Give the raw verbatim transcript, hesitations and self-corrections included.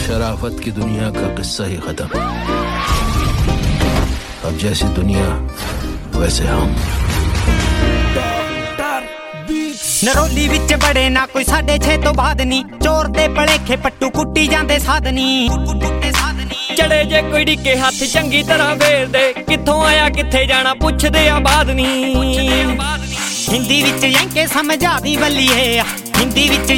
शराफत की दुनिया का किस्सा ही खत्म। अब जैसी दुनिया वैसे हम। नरोली विच बड़े ना कोई साढ़े छे तो बाद नी, चोर दे भलेखे पट्टू कुट्टी जांदे साधनी। चढ़े जे कोई डिके हथ चंगी तरह वेर दे, कित्थों आया कित्थे जाना पुछदे आबाद नी। हिंदी विच यंके समझा दी बल्ली है, हिंदी विच